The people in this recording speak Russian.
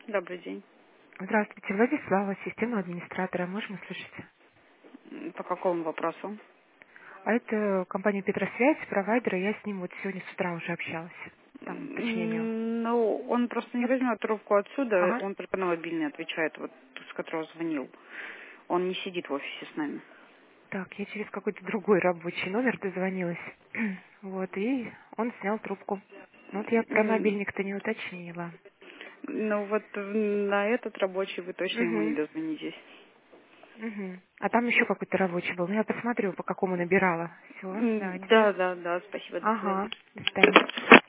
Добрый день. Здравствуйте, Владислава, система администратора. Можем услышать? По какому вопросу? А это компания Петросвязь, провайдер, и я с ним вот сегодня с утра уже общалась. Там, уточнению. Ну, он просто не возьмет трубку отсюда, Ага. он только на мобильный отвечает, вот с которого звонил. Он не сидит в офисе с нами. Так, я через какой-то другой рабочий номер дозвонилась. Вот, и он снял трубку. Ну, вот я про М, мобильник-то не уточнила. Ну вот на этот рабочий вы точно ему не Угу. дозвонитесь. Угу. А там еще какой-то рабочий был. Ну, я посмотрю, по какому набирала. Все, давайте. Да, да, да, спасибо, до свидания. Ага, до свидания.